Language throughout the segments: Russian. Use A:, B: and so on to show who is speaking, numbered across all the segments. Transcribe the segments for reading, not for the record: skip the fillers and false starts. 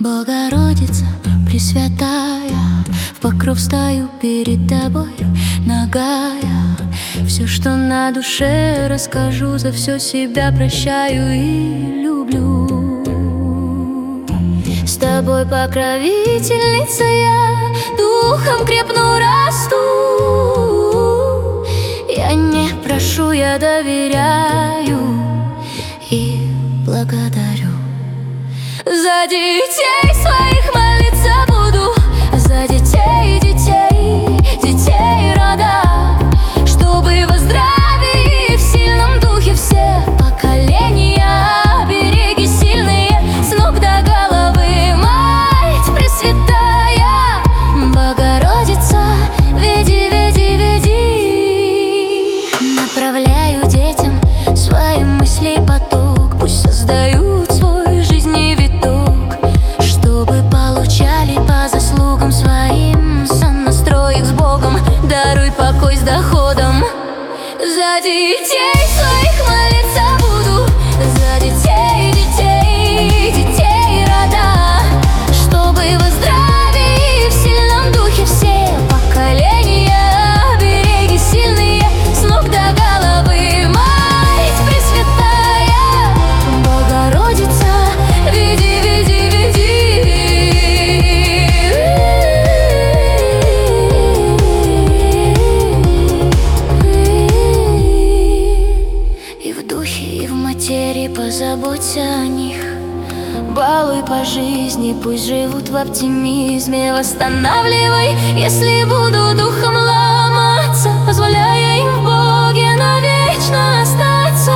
A: Богородица Пресвятая, в покров стою перед тобой, нагая. Все, что на душе, расскажу, за все себя прощаю и люблю. С тобой, покровительница, я духом крепну, расту. Я не прошу, я доверяю и благодарю. За детей своих молиться буду, за детей, детей, детей рода, чтобы во здравии и в сильном духе все поколения. Береги сильные с ног до головы, Мать Пресвятая, Богородица, веди, веди, веди. Направляю детям свои мысли поток, пусть создают свой жизненный виток, чтобы получали по заслугам своим, сонастрой их с Богом, даруй покой с доходом. За детей своих молиться буду, за детей, детей, детей рода, чтобы во здравии и в сильном духе все поколения. Береги сильные с ног до головы, Мать Пресвятая, Богородица, веди, веди, веди. И в духе, и в материи позаботься о них, балуй по жизни, пусть живут в оптимизме. Восстанавливай, если буду духом ломаться, позволяя им в Боге навечно остаться.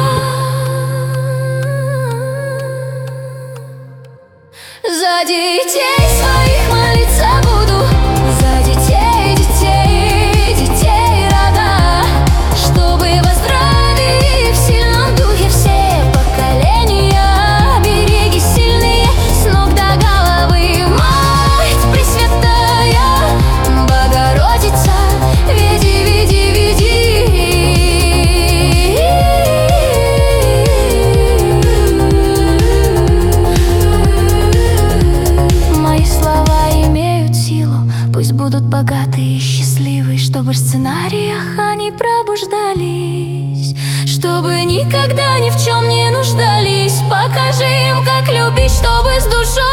A: За детей своих молиться буду, за детей, детей, детей рода, чтобы во здравии и в сильном духе все поколения. Береги сильные с ног до головы, Мать Пресвятая, Богородица, веди, веди, веди. Мои слова имеют силу, пусть будут богатые и счастливые, чтобы в сценариях они пробуждались, чтобы никогда ни в чем не нуждались. Покажи им, как любить, чтобы с душой